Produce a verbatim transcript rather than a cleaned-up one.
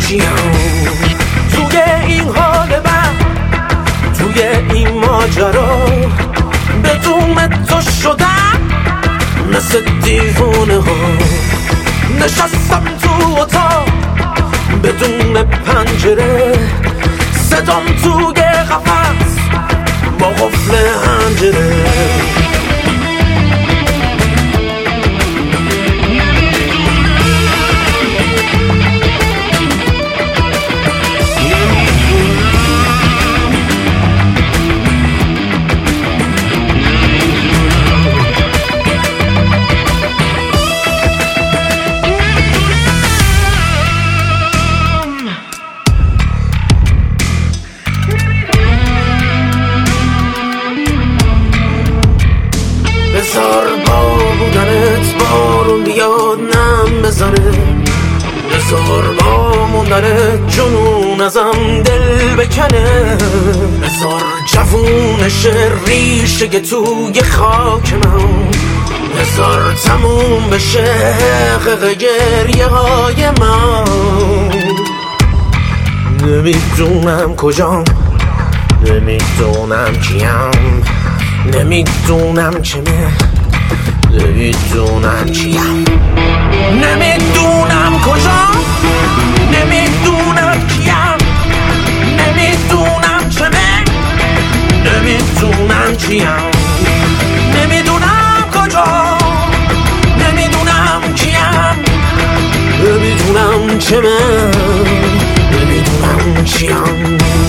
چیم توی این حال بد، توی این ماجرا بدون تو شدم مثل دیوونه ها. نشستم تو اتاق بدون پنجره، صدام توی قفس با قفل حنجره. بذار با بودنت بارون بیاد نم بذاره، بذار با موندنت جنون ازم دل بکنه، بذار جوونش ریشه توی خاک من، بذار تموم بشه حقق گریه های من. نمیدونم کجام، نمیدونم کیم، نمیدونم چمه، نمیدونم چیم، نمیدونم کجام، نمیدونم کیم، نمیدونم چمه، نمیدونم چیم، نمیدونم کجام، نمیدونم کیم، نمیدونم چمه، نمیدونم چیم.